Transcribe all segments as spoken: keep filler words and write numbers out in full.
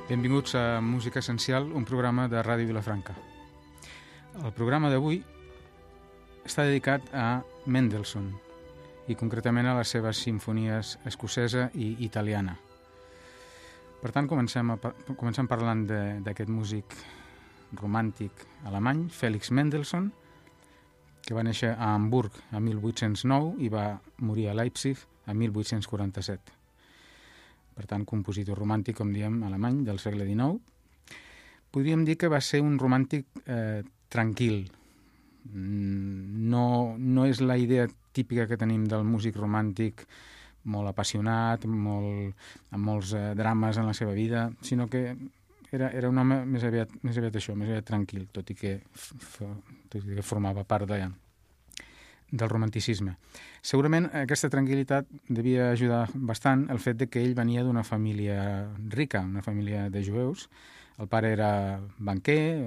Benvinguts a Música Essencial, un programa de Ràdio Vilafranca. El programa d'avui està dedicat a Mendelssohn i concretament a les seves simfonies escocesa i italiana. Per tant, comencem, a, comencem parlant d'aquest músic romàntic alemany, Felix Mendelssohn, que va néixer a Hamburg a mil vuit-cents nou i va morir a Leipzig a mil vuit-cents quaranta-set. Per tant, compositor romàntic, com diem, alemany, del segle dinou. Podríem dir que va ser un romàntic eh, tranquil. No, no és la idea típica que tenim del músic romàntic molt apassionat, molt, amb molts eh, drames en la seva vida, sinó que era, era un home més aviat, més aviat això, més aviat tranquil, tot i que, f, tot i que formava part de, del romanticisme. Segurament aquesta tranquil·litat devia ajudar bastant el fet de que ell venia d'una família rica, una família de jueus. El pare era banquer,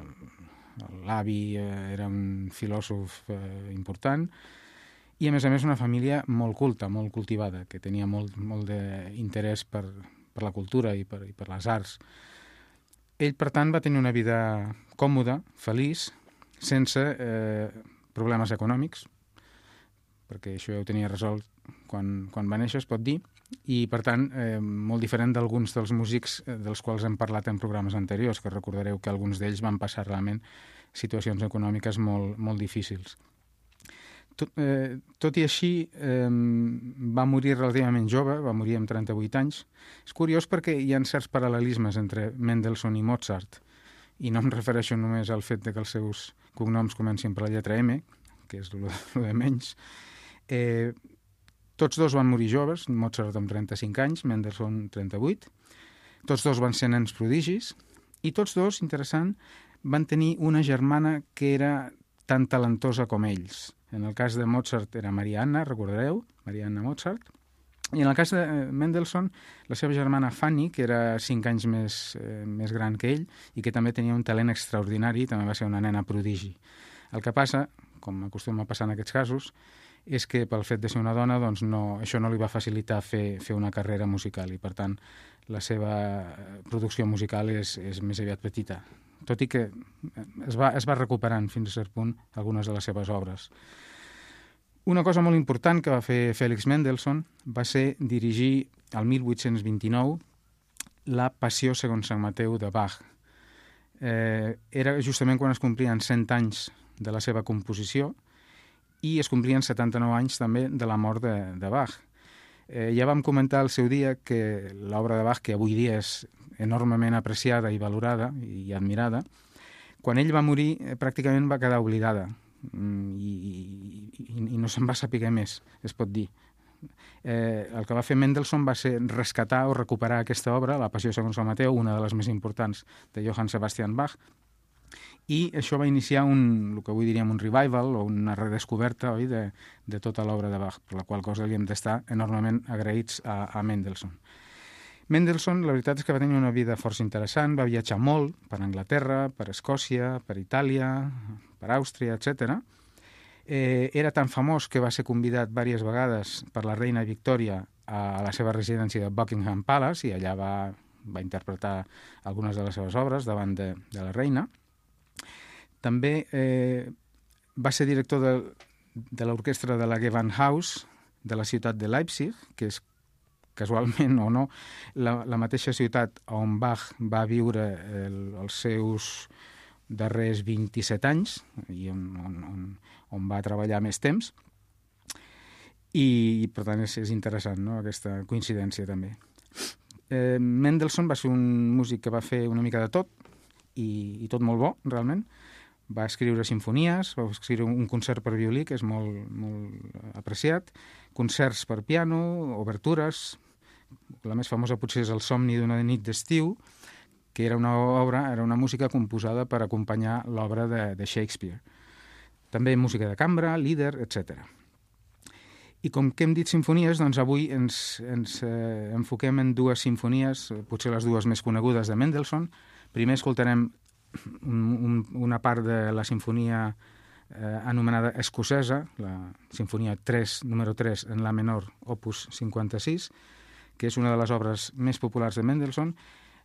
l'avi era un filòsof important i, a més a més, una família molt culta, molt cultivada, que tenia molt, molt d'interès per, per la cultura i per, i per les arts. Ell, per tant, va tenir una vida còmoda, feliç, sense eh, problemes econòmics, perquè això ja ho tenia resolt quan, quan va néixer, es pot dir, i, per tant, eh, molt diferent d'alguns dels músics dels quals hem parlat en programes anteriors, que recordareu que alguns d'ells van passar realment situacions econòmiques molt, molt difícils. Tot, eh, tot i així, eh, va morir relativament jove, va morir amb trenta-vuit anys. És curiós perquè hi ha certs paral·lelismes entre Mendelssohn i Mozart, i no em refereixo només al fet de que els seus cognoms comencin per la lletra M, que és el de menys. Eh, tots dos van morir joves, Mozart amb trenta-cinc anys, Mendelssohn trenta-vuit. Tots dos van ser nens prodigis, i tots dos, interessant, van tenir una germana que era tan talentosa com ells. En el cas de Mozart era Maria Anna, recordareu? Maria Anna Mozart. I en el cas de Mendelssohn, la seva germana Fanny, que era cinc anys més, eh, més gran que ell i que també tenia un talent extraordinari, també va ser una nena prodigi. El que passa, com acostuma a passar en aquests casos, és que pel fet de ser una dona, doncs no, això no li va facilitar fer, fer una carrera musical i, per tant, la seva producció musical és, és més aviat petita, tot i que es va, es va recuperant fins a cert punt algunes de les seves obres. Una cosa molt important que va fer Felix Mendelssohn va ser dirigir el mil vuit-cents vint-i-nou la Passió segons Sant Mateu de Bach. Eh, era justament quan es complien cent anys de la seva composició i es complien setanta-nou anys també de la mort de, de Bach. Eh, ja vam comentar al seu dia que l'obra de Bach, que avui dia és enormement apreciada i valorada i admirada, quan ell va morir eh, pràcticament va quedar oblidada i, i, i no se'n va saber més, es pot dir. Eh, el que va fer Mendelssohn va ser rescatar o recuperar aquesta obra, la Passió segons Sant Mateu, una de les més importants de Johann Sebastian Bach, i això va iniciar un, el que avui diríem un revival o una redescoberta, oi, de, de tota l'obra de Bach, per la qual cosa li hem d'estar enormement agraïts a, a Mendelssohn. Mendelssohn, la veritat és que va tenir una vida força interessant, va viatjar molt per Anglaterra, per Escòcia, per Itàlia, per Àustria, etcètera. Eh, era tan famós que va ser convidat diverses vegades per la reina Victòria a la seva residència de Buckingham Palace i allà va, va interpretar algunes de les seves obres davant de, de la reina. També eh, va ser director de, de l'orquestra de la Gewandhaus de la ciutat de Leipzig, que és casualment o no, la, la mateixa ciutat on Bach va viure el, els seus darrers vint-i-set anys i on, on, on, on va treballar més temps. I, per tant, és, és interessant, no?, aquesta coincidència també. Eh, Mendelssohn va ser un músic que va fer una mica de tot i, i tot molt bo, realment. Va escriure simfonies, va escriure un concert per violí, que és molt, molt apreciat, concerts per piano, obertures. La més famosa potser és El somni d'una nit d'estiu, que era una obra, era una música composada per acompanyar l'obra de, de Shakespeare. També música de cambra, lieder, etcètera. I com que hem dit simfonies, doncs avui ens, ens eh, enfoquem en dues simfonies, potser les dues més conegudes de Mendelssohn. Primer escoltarem un, un, una part de la sinfonia eh, anomenada escocesa, la sinfonia tres, número tres en la menor, opus cinquanta-sis, que és una de les obres més populars de Mendelssohn.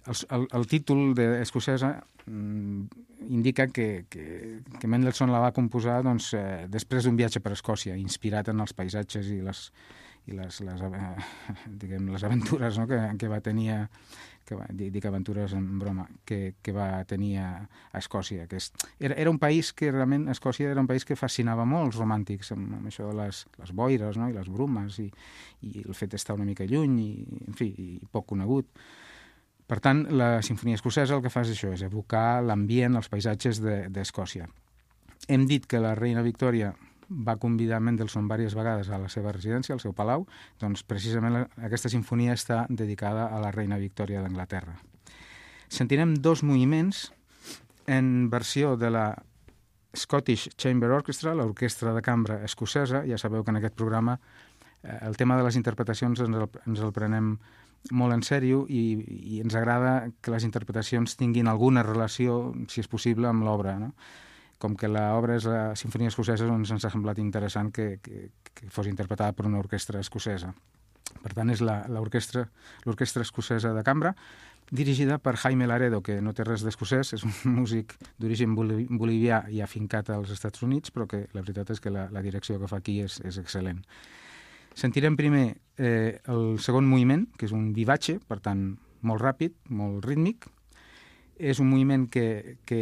el, el, el títol d'Escocesa mm, indica que, que, que Mendelssohn la va composar doncs, eh, després d'un viatge per Escòcia, inspirat en els paisatges i les, i les, les, eh, diguem, les aventures, no?, que, que va tenir, que va, dic aventures en broma, que, que va tenir a, a Escòcia. Que és, era, era un país que realment, Escòcia era un país que fascinava molt els romàntics, amb, amb això de les, les boires, no?, i les brumes, i, i el fet d'estar una mica lluny, i, en fi, i poc conegut. Per tant, la Simfonia Escocesa el que fa és això, és evocar l'ambient, els paisatges d'Escòcia. De, Hem dit que la reina Victòria va convidar Mendelssohn diverses vegades a la seva residència, al seu palau, doncs precisament la, aquesta sinfonia està dedicada a la reina Victòria d'Anglaterra. Sentirem dos moviments en versió de la Scottish Chamber Orchestra, l'orquestra de cambra escocesa. Ja sabeu que en aquest programa eh, el tema de les interpretacions ens el, ens el prenem molt en sèrio i, i ens agrada que les interpretacions tinguin alguna relació, si és possible, amb l'obra, no? Com que l'obra és la Simfonia Escocesa, doncs ens ha semblat interessant que, que, que fos interpretada per una orquestra escocesa. Per tant, és l'orquestra escocesa de cambra, dirigida per Jaime Laredo, que no té res d'escocès, és un músic d'origen bolivià i afincat als Estats Units, però que la veritat és que la, la direcció que fa aquí és, és excel·lent. Sentirem primer eh, el segon moviment, que és un vivace, per tant, molt ràpid, molt rítmic. És un moviment que, que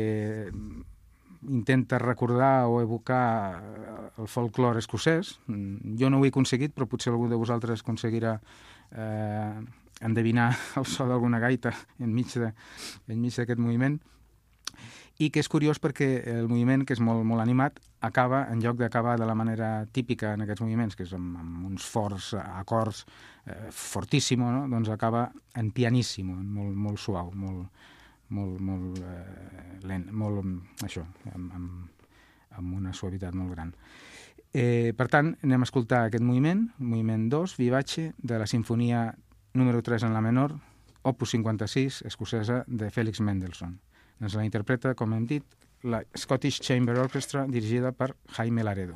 intenta recordar o evocar el folklore escocès. Jo no ho he aconseguit, però potser algú de vosaltres aconseguirà eh, endevinar el so d'alguna gaita enmig d'aquest moviment. I que és curiós perquè el moviment, que és molt, molt animat, acaba, en lloc d'acabar de la manera típica en aquests moviments, que és amb, amb uns forts acords eh, fortíssimo, no?, doncs acaba en pianissimo, molt, molt suau, molt, molt, molt eh, lent, molt, això, amb, amb, amb una suavitat molt gran. Eh, per tant, anem a escoltar aquest moviment, moviment dos, vivace, de la sinfonia número tres en la menor, opus cinquanta-sis, escocesa, de Félix Mendelssohn. Ens la interpreta, com hem dit, la Scottish Chamber Orchestra, dirigida per Jaime Laredo.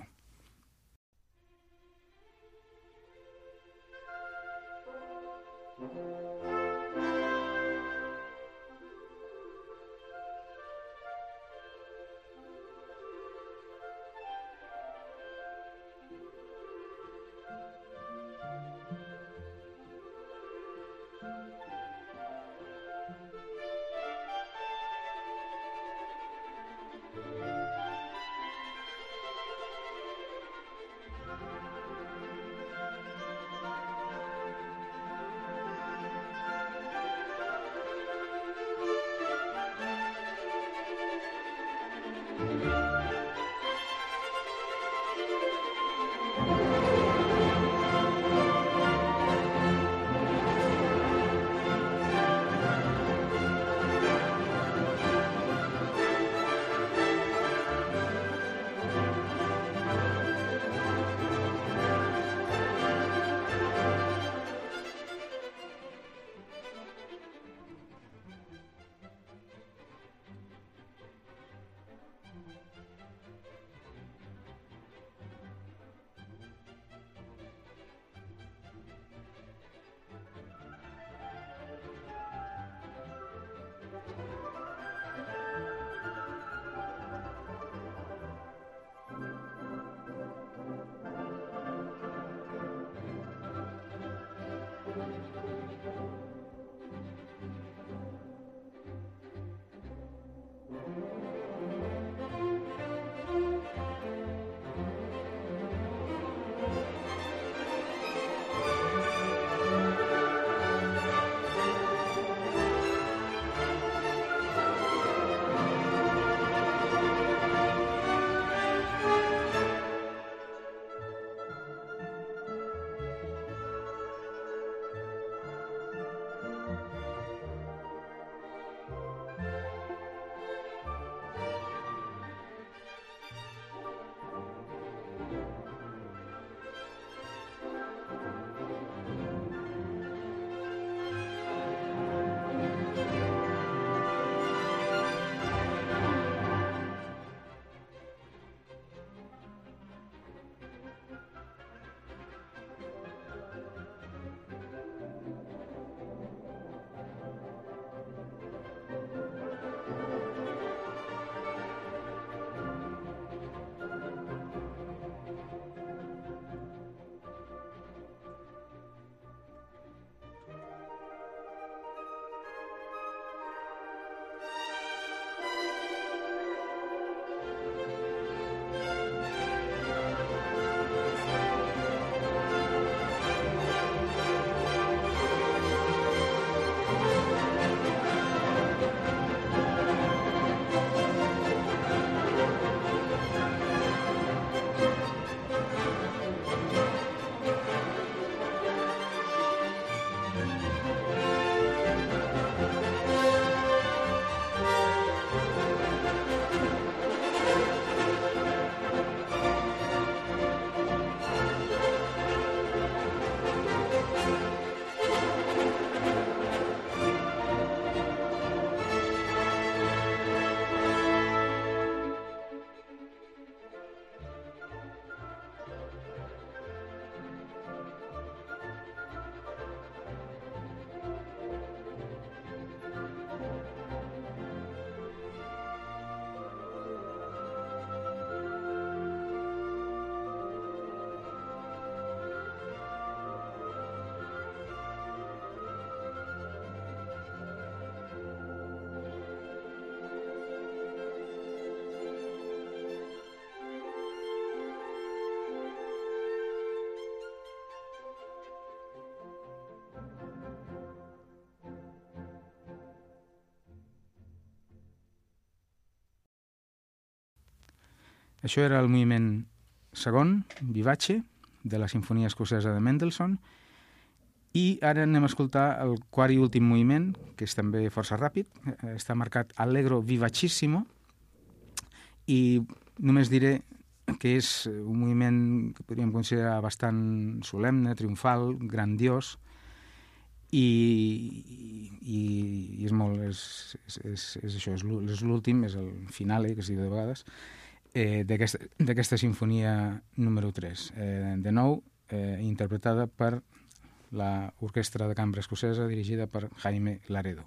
Això era el moviment segon, Vivace, de la Simfonia Escocesa de Mendelssohn, i ara anem a escoltar el quart i últim moviment, que és també força ràpid, està marcat Allegro Vivacissimo, i només diré que és un moviment que podríem considerar bastant solemne, triomfal, grandiós, i, i, i és molt, és, és, és, és això, és l'últim, és el finale, que es diu de vegades, eh, d'aquesta sinfonia número tres. Eh, de nou, eh, interpretada per l'Orquestra de Cambra Escocesa, dirigida per Jaime Laredo.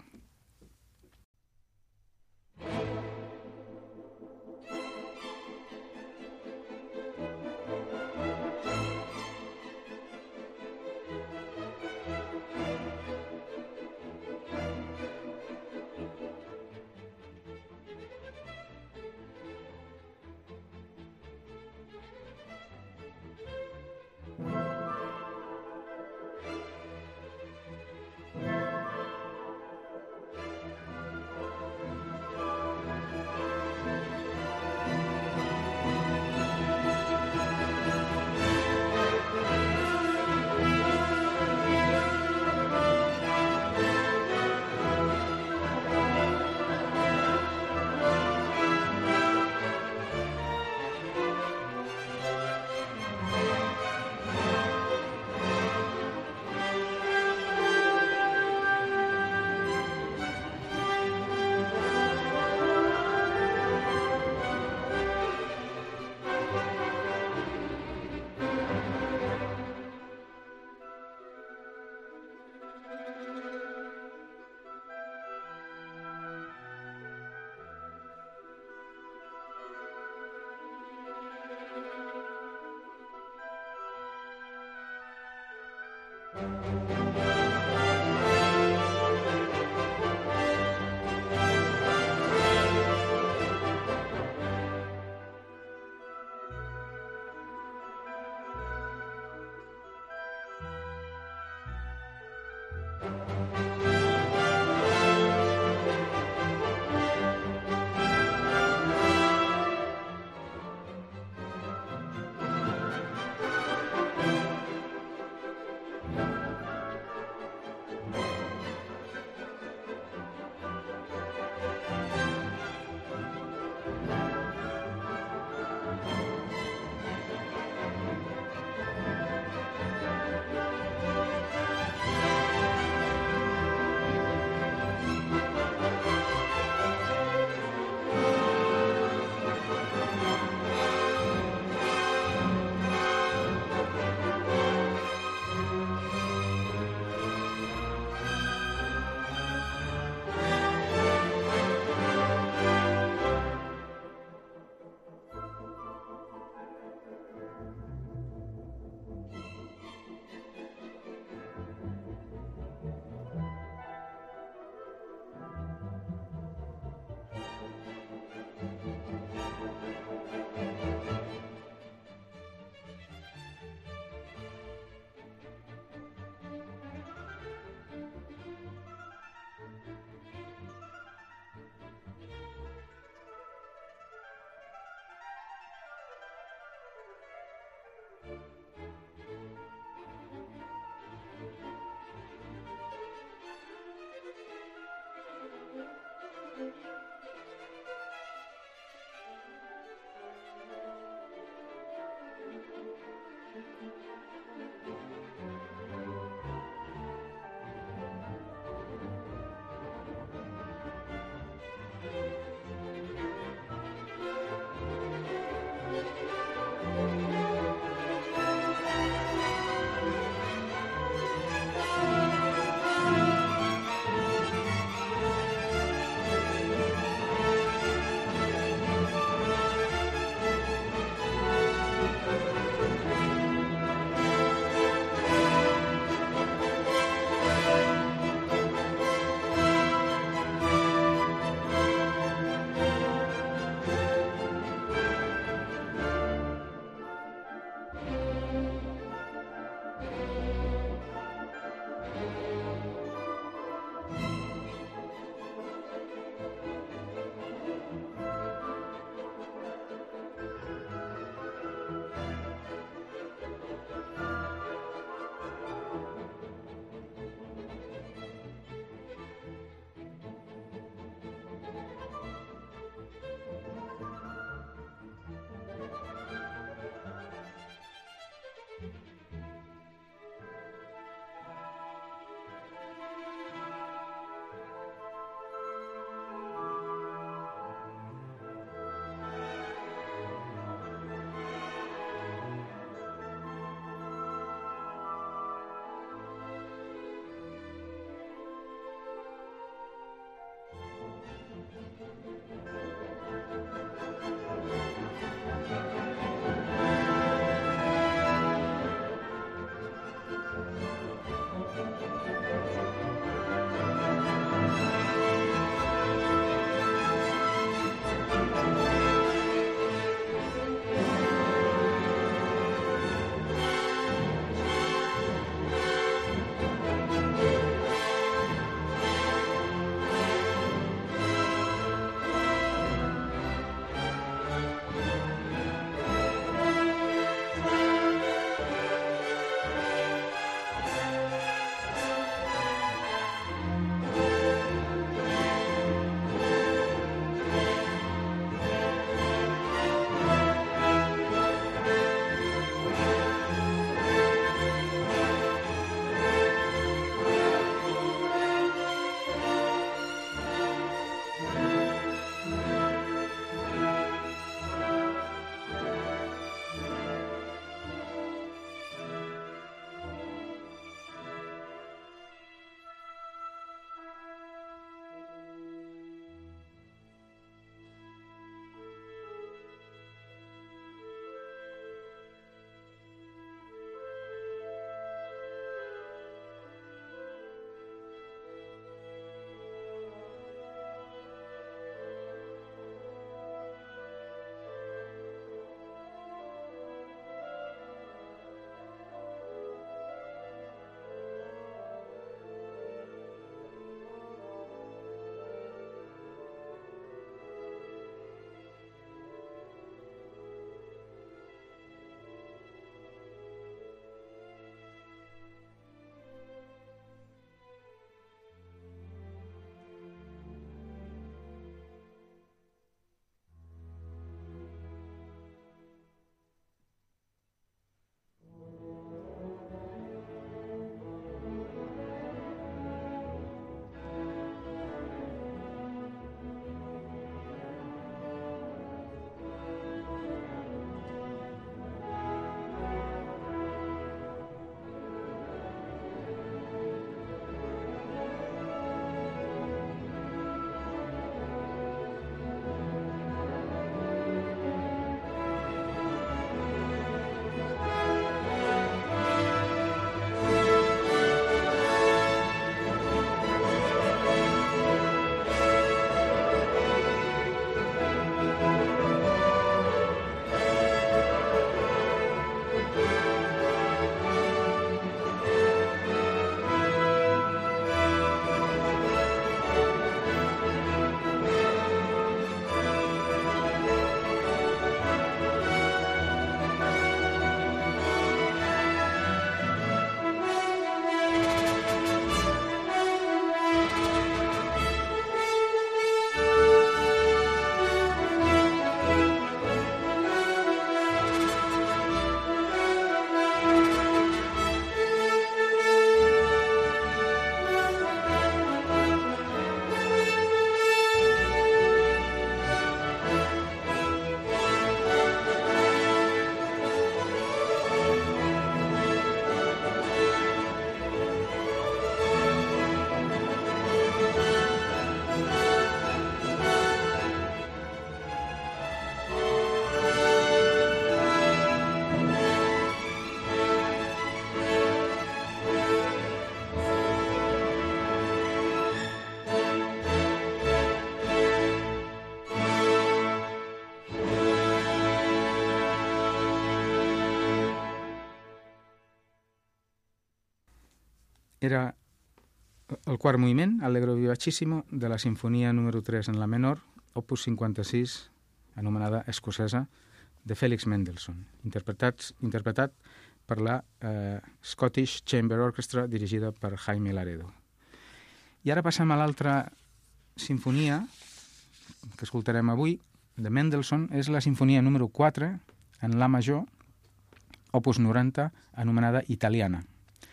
era el quart moviment, Allegro vivacissimo, de la sinfonia número tres en la menor, opus cinquanta-sis, anomenada Escocesa, de Félix Mendelssohn, interpretat, interpretat per la eh, Scottish Chamber Orchestra, dirigida per Jaime Laredo. I ara passem a l'altra sinfonia que escoltarem avui, de Mendelssohn. És la sinfonia número quatre, en la major, opus noranta, anomenada Italiana.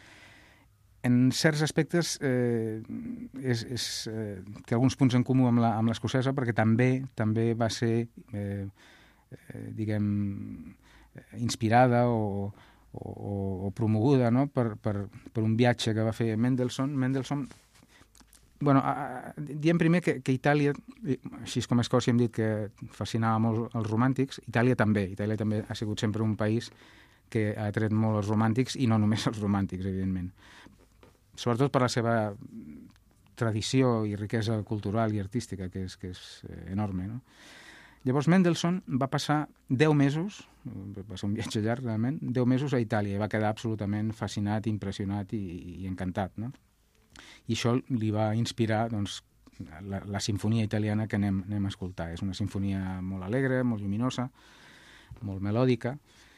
En certs aspectes eh, és, és, eh, té alguns punts en comú amb la, amb l'escocesa, perquè també també va ser, eh, eh, diguem, inspirada o, o, o promoguda, no? per, per, per un viatge que va fer Mendelssohn. Mendelssohn, bueno, a, a, diem primer que, que Itàlia, així com a Escòcia hem dit que fascinava molt els romàntics, Itàlia també. Itàlia també ha sigut sempre un país que ha atret molt els romàntics, i no només els romàntics, evidentment. Sobretot per la seva tradició i riquesa cultural i artística, que és, que és enorme, no? Llavors Mendelssohn va passar deu mesos, va ser un viatge llarg realment, deu mesos a Itàlia, i va quedar absolutament fascinat, impressionat i, i encantat, no? I això li va inspirar, doncs, la, la sinfonia italiana que anem, anem a escoltar. És una sinfonia molt alegre, molt lluminosa, molt melòdica,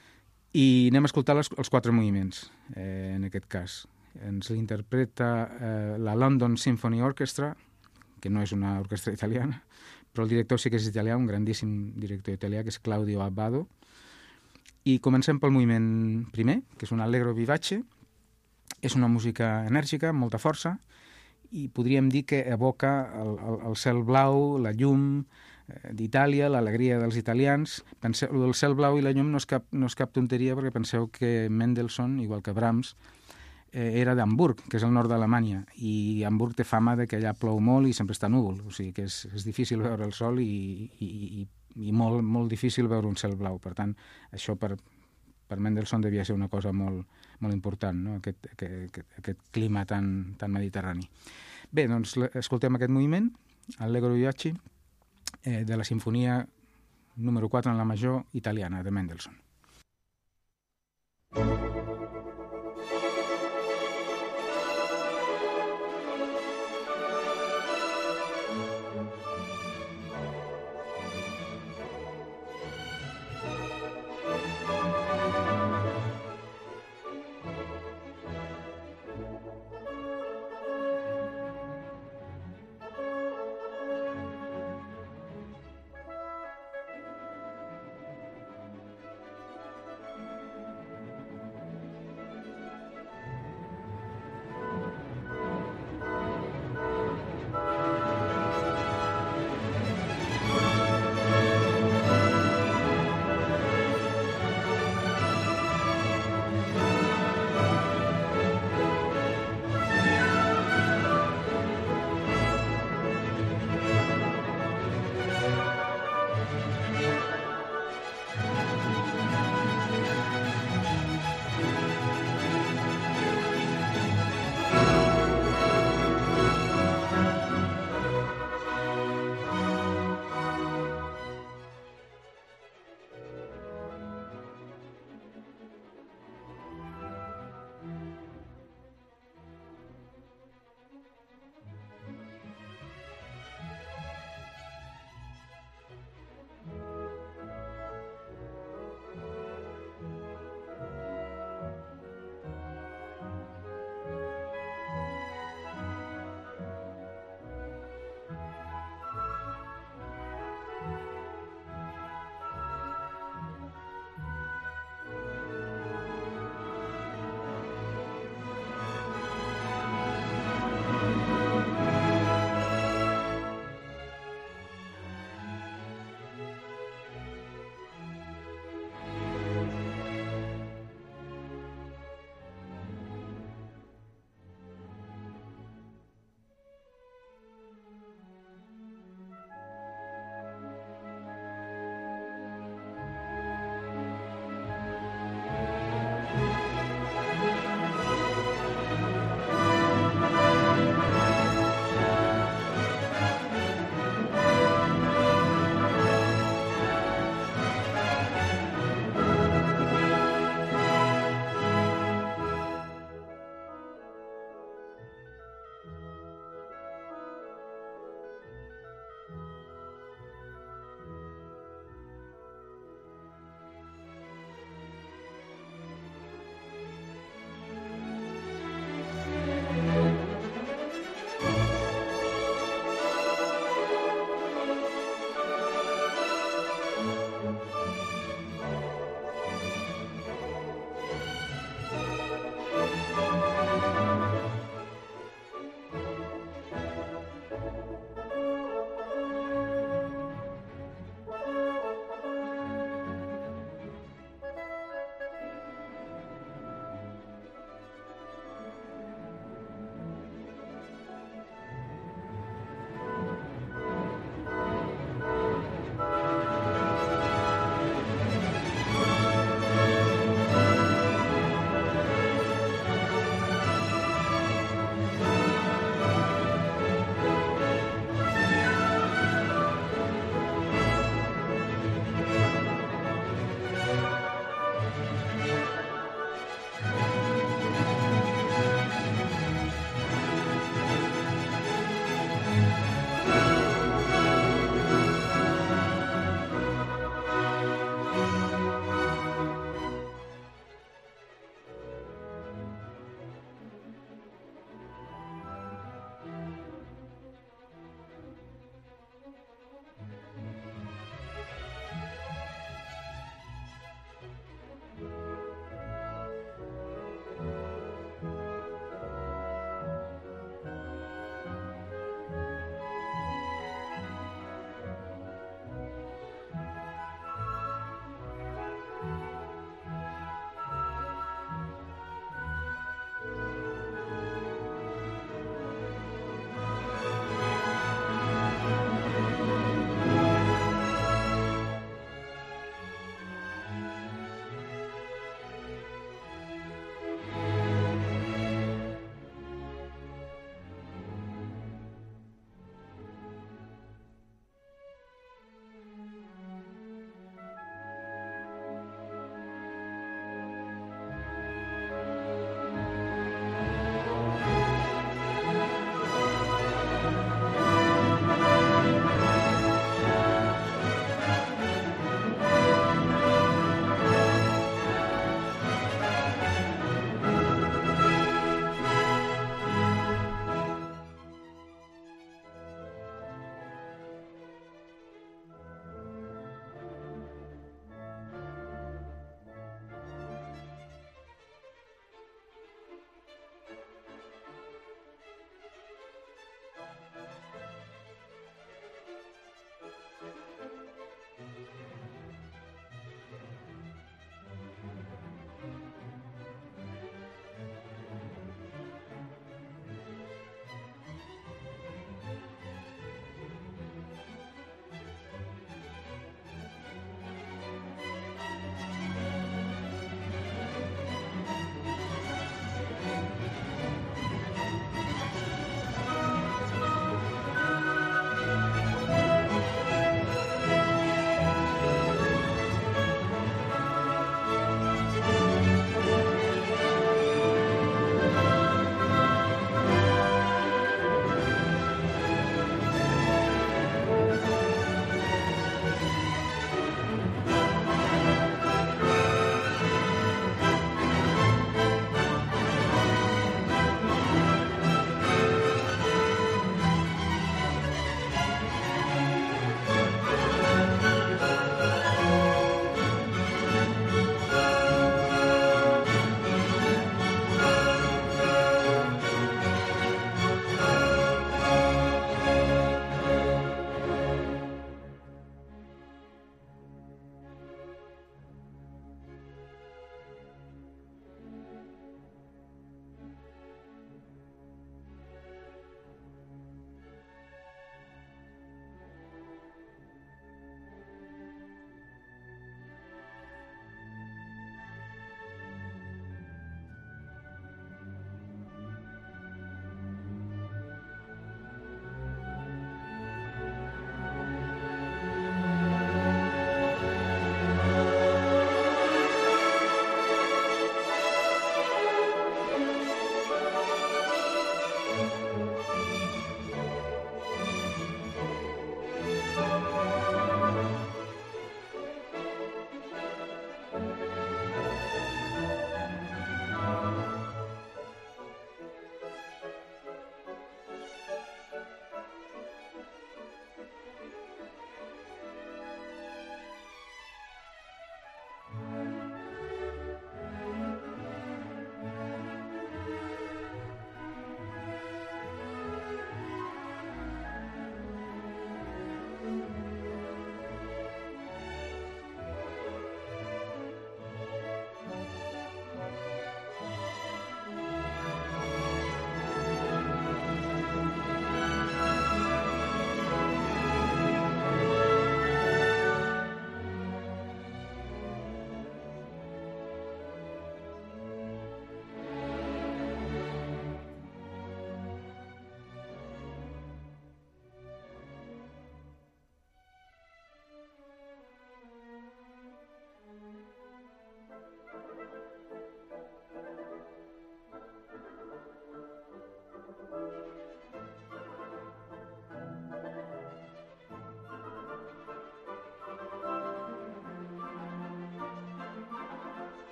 i anem a escoltar les, els quatre moviments, eh, en aquest cas. Ens l'interpreta eh, la London Symphony Orchestra, que no és una orquestra italiana, però el director sí que és italià, un grandíssim director italià, que és Claudio Abbado. I comencem pel moviment primer, que és un allegro vivace. És una música enèrgica, amb molta força, i podríem dir que evoca el, el, el cel blau, la llum eh, d'Itàlia, l'alegria dels italians. Penseu, el cel blau i la llum no és cap, no és cap tonteria, perquè penseu que Mendelssohn, igual que Brahms, era d'Hamburg, que és el nord d'Alemanya, i Hamburg té fama de que allà plou molt i sempre està núvol, o sigui que és, és difícil veure el sol i, i, i, i molt, molt difícil veure un cel blau. Per tant, això per, per Mendelssohn devia ser una cosa molt, molt important, no? aquest, aquest, aquest clima tan, tan mediterrani. Bé, doncs escoltem aquest moviment, Allegro vivace, eh, de la sinfonia número quatre en la major italiana, de Mendelssohn.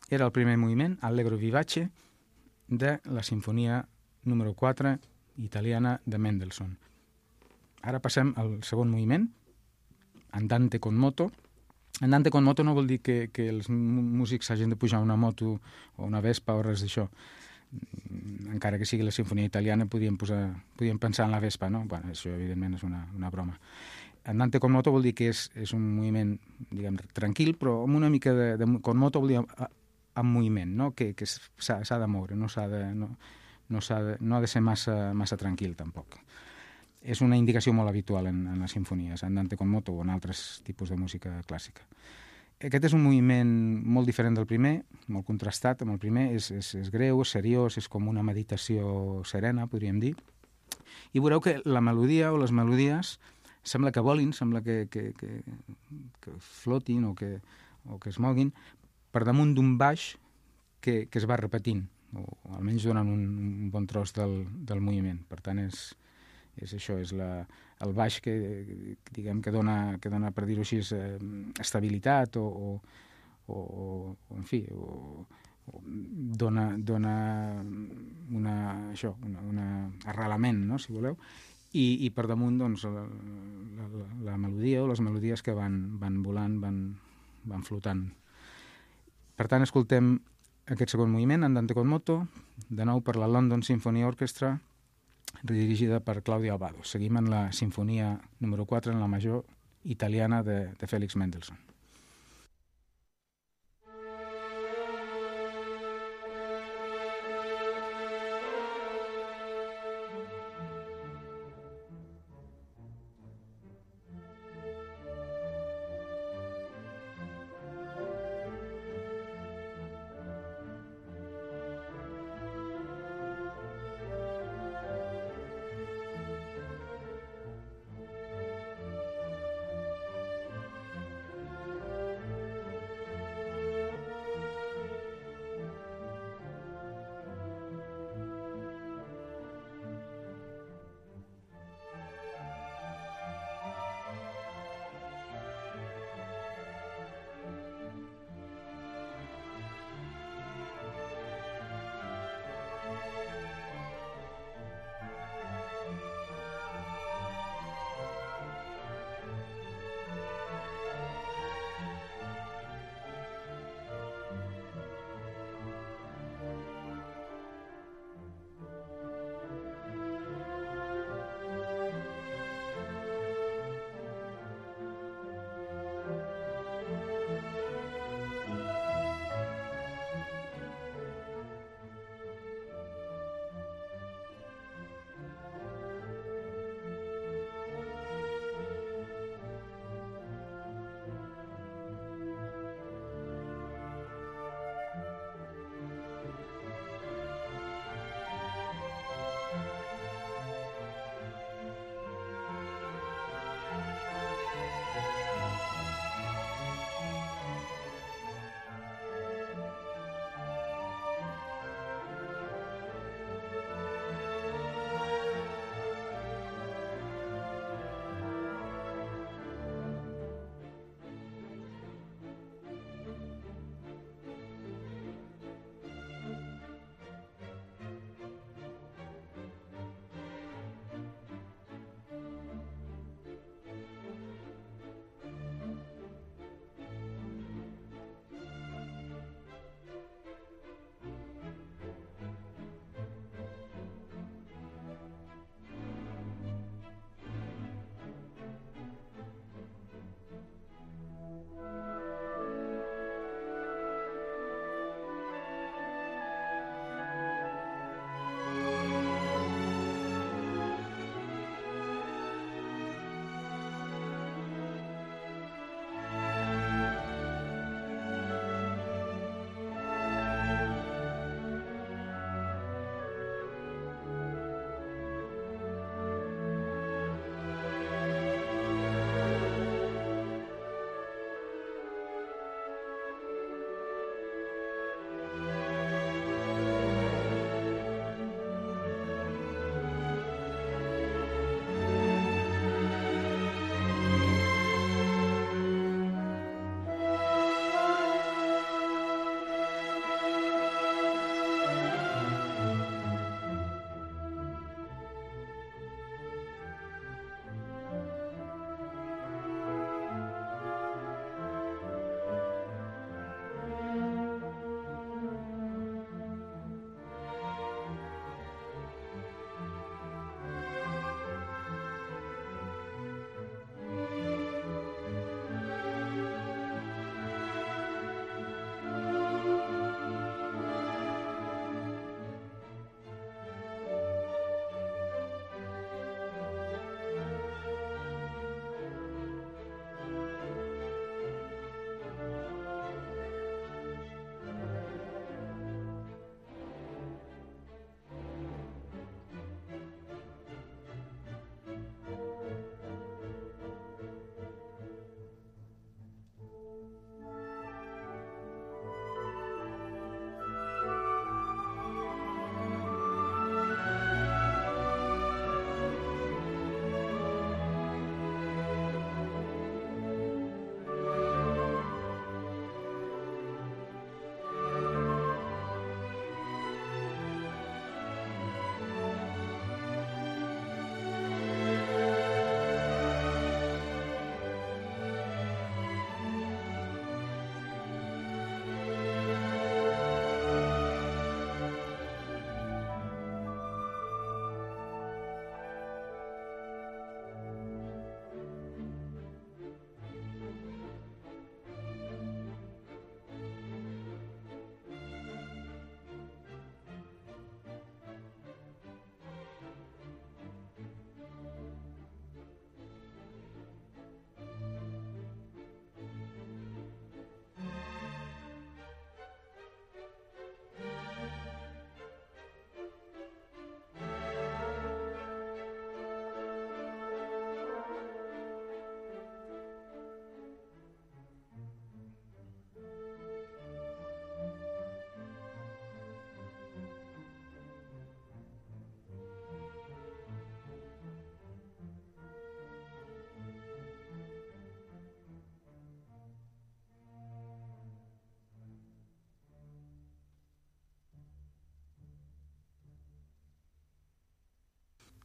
era el primer moviment, Allegro vivace, de la sinfonia número quatre italiana de Mendelssohn. Ara passem al segon moviment, Andante con moto. Andante con moto no vol dir que, que els músics hagin de pujar una moto o una Vespa o res d'això. Encara que sigui la sinfonia italiana, podíem, posar, podíem pensar en la Vespa, no? Bueno, això evidentment és una, una broma. Andante con moto vol dir que és, és un moviment, diguem, tranquil, però amb una mica de... de con moto vol dir amb moviment, no? Que, que s'ha de moure, no, s'ha de, no, no, s'ha de, no ha de ser massa, massa tranquil, tampoc. És una indicació molt habitual en, en les sinfonies, Andante con moto o en altres tipus de música clàssica. Aquest és un moviment molt diferent del primer, molt contrastat amb el primer, és, és, és greu, és seriós, és com una meditació serena, podríem dir. I veureu que la melodia o les melodies sembla que volin, sembla que, que, que, que flotin o que, o que es moguin per damunt d'un baix que, que es va repetint, o almenys donant un, un bon tros del, del moviment. Per tant, és... és això, és la, el baix que, diguem, que dona, que dona per dir-ho així, eh, estabilitat o, o, o, o, en fi, o, o dona, dona una, això, una, una arrelament, no?, si voleu, i, i per damunt, doncs, la, la, la melodia o les melodies que van, van volant, van, van flotant. Per tant, escoltem aquest segon moviment, Andante con moto, de nou per la London Symphony Orchestra, redirigida per Claudio Abbado. Seguim en la sinfonia número quatre, en la major italiana de, de Félix Mendelssohn.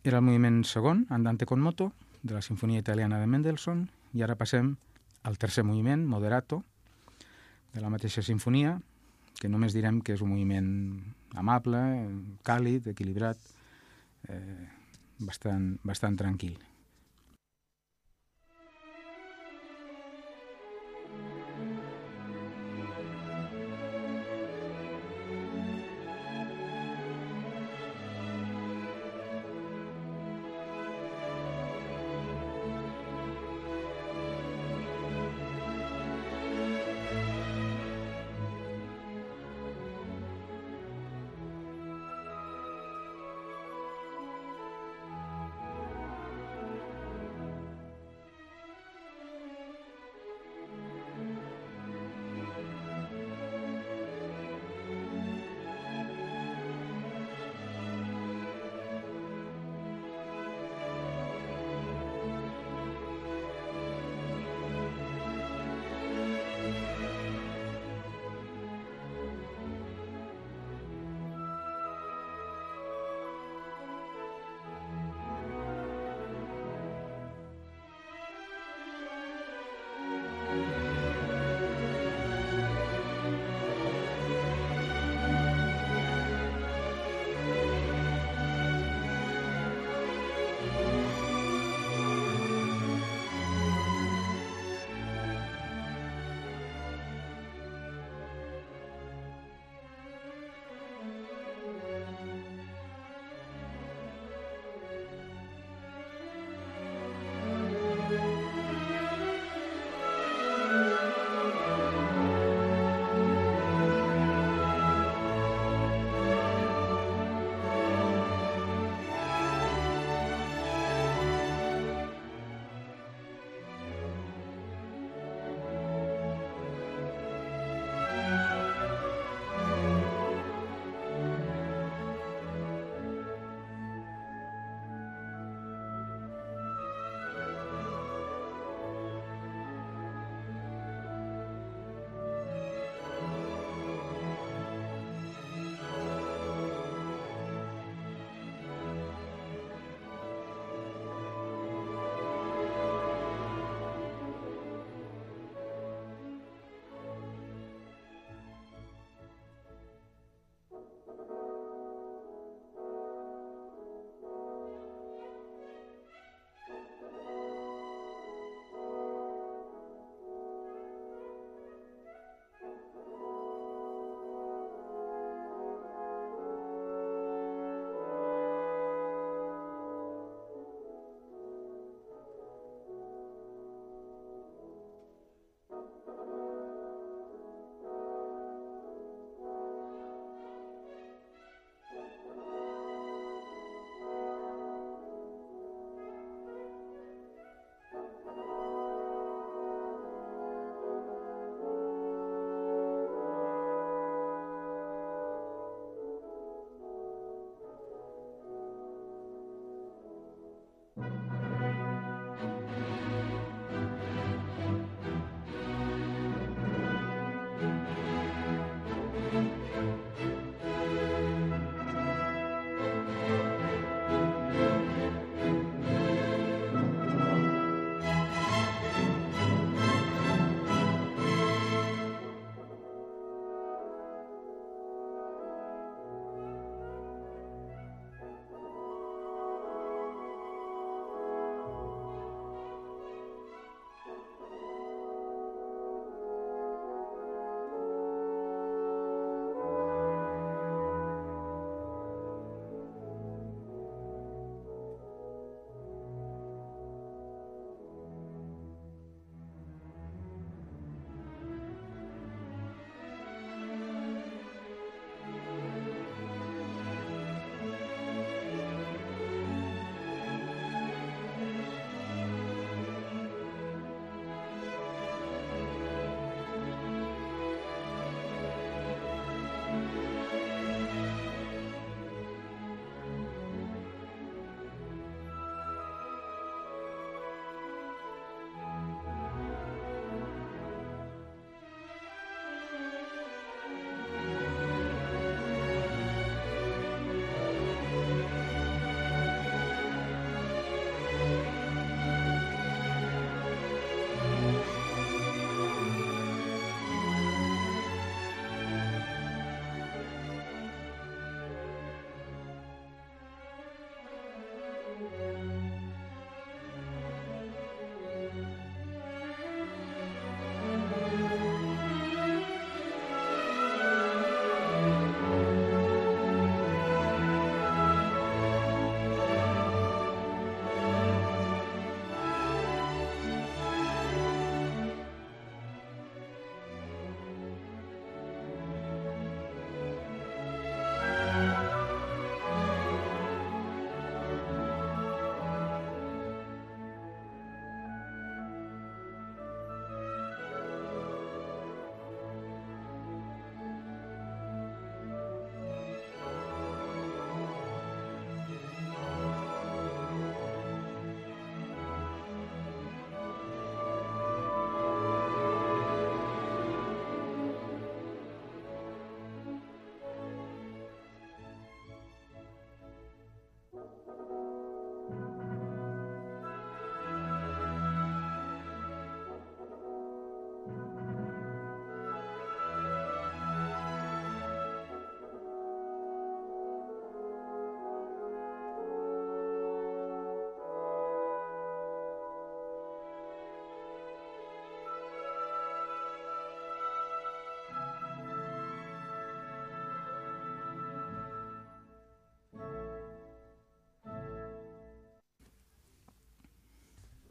era el moviment segon, Andante con moto, de la Sinfonia Italiana de Mendelssohn, i ara passem al tercer moviment, Moderato, de la mateixa sinfonia, que només direm que és un moviment amable, càlid, equilibrat, eh, bastant, bastant tranquil.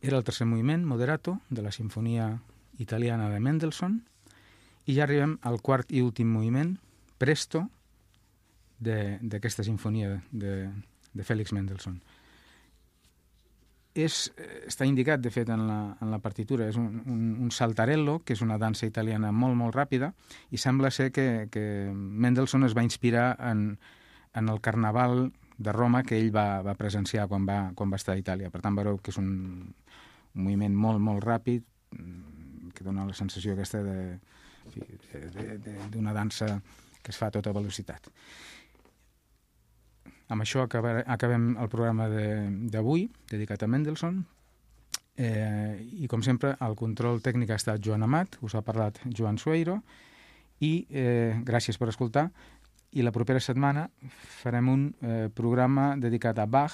Era el tercer moviment, Moderato, de la sinfonia italiana de Mendelssohn, i ja arribem al quart i últim moviment, Presto, d'aquesta sinfonia de, de Félix Mendelssohn. És, està indicat, de fet, en la, en la partitura, és un, un, un saltarello, que és una dansa italiana molt, molt ràpida, i sembla ser que, que Mendelssohn es va inspirar en, en el carnaval de Roma que ell va, va presenciar quan va, quan va estar a Itàlia. Per tant, veureu que és un, un moviment molt, molt ràpid, que dona la sensació aquesta de, d'una dansa que es fa a tota velocitat. Amb això acabem el programa d'avui, dedicat a Mendelssohn. Eh, I, com sempre, el control tècnic ha estat Joan Amat, us ha parlat Joan Sueiro, i eh, gràcies per escoltar. I la propera setmana farem un eh, programa dedicat a Bach,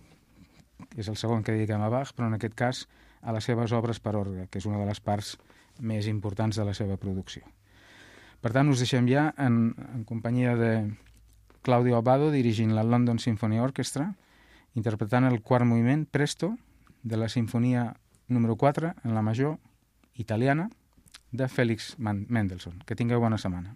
és el segon que dediquem a Bach, però en aquest cas a les seves obres per orgue, que és una de les parts més importants de la seva producció. Per tant, us deixem ja en, en companyia de Claudio Abbado, dirigint la London Symphony Orchestra, interpretant el quart moviment, Presto, de la sinfonia número quatre, en la major, italiana, de Félix Mendelssohn. Que tingueu bona setmana.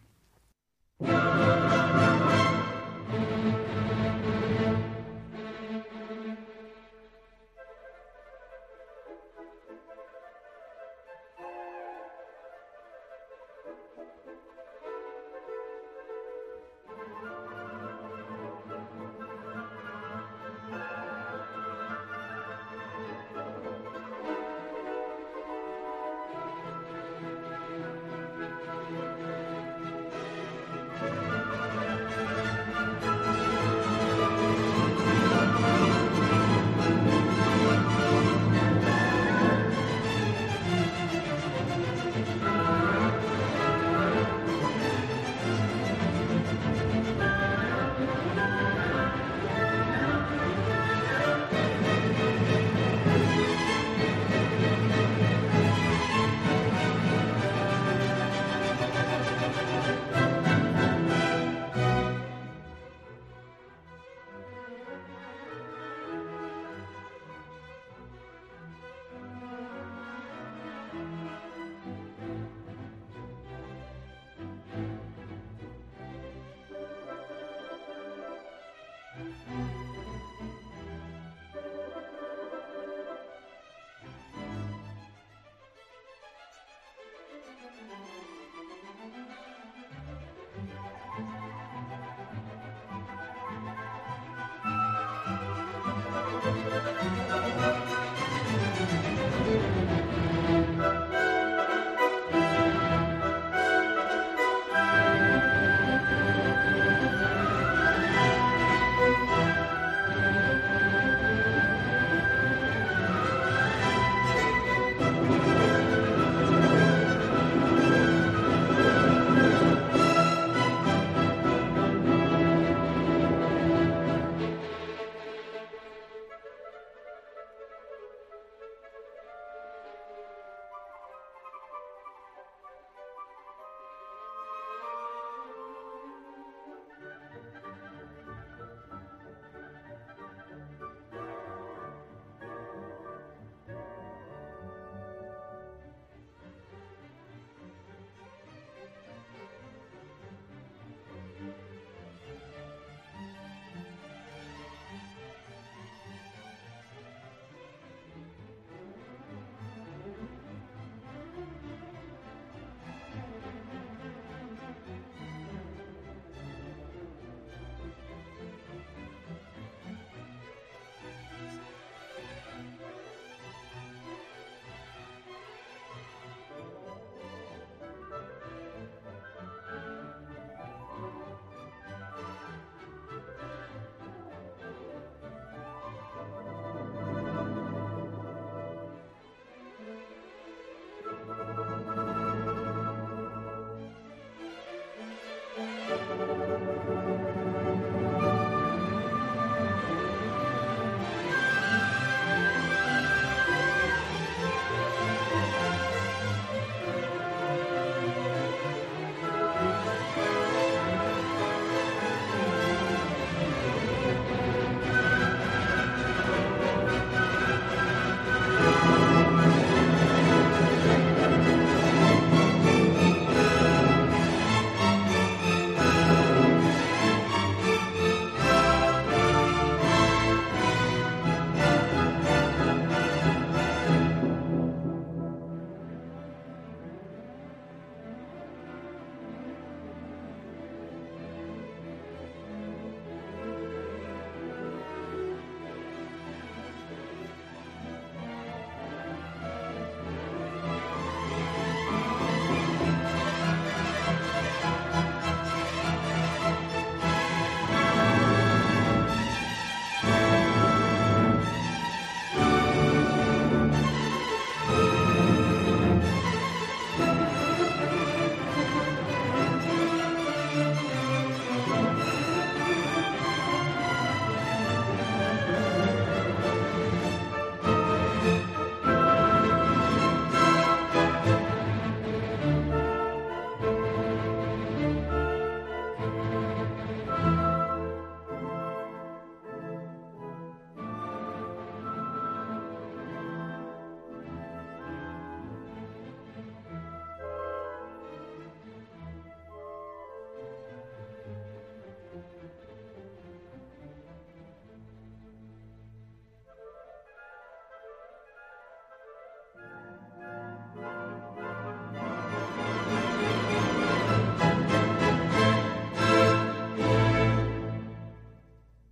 Thank you.